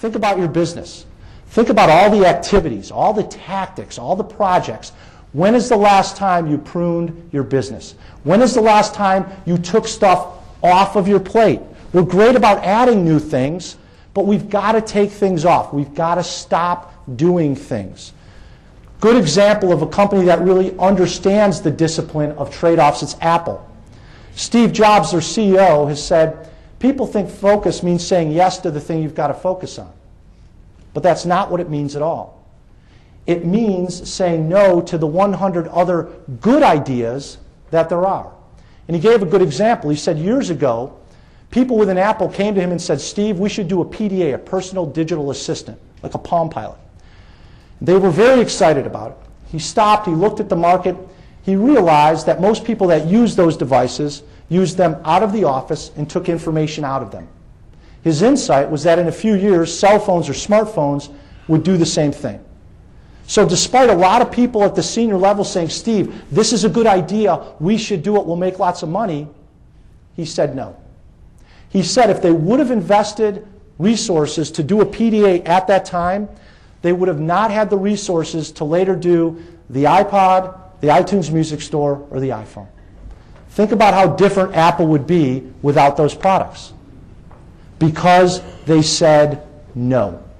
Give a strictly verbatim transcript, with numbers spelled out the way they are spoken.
Think about your business. Think about all the activities, all the tactics, all the projects. When is the last time you pruned your business? When is the last time you took stuff off of your plate? We're great about adding new things, but we've got to take things off. We've got to stop doing things. Good example of a company that really understands the discipline of trade-offs is Apple. Steve Jobs, their C E O, has said, people think focus means saying yes to the thing you've got to focus on. But that's not what it means at all. It means saying no to the one hundred other good ideas that there are. And he gave a good example. He said years ago, people within Apple came to him and said, Steve, we should do a P D A, a personal digital assistant, like a Palm Pilot. They were very excited about it. He stopped, he looked at the market, he realized that most people that use those devices used them out of the office and took information out of them. His insight was that in a few years, cell phones or smartphones would do the same thing. So despite a lot of people at the senior level saying, Steve, this is a good idea, we should do it, we'll make lots of money, he said no. He said if they would have invested resources to do a P D A at that time, they would have not had the resources to later do the iPod, the iTunes Music Store, or the iPhone. Think about how different Apple would be without those products. Because they said no.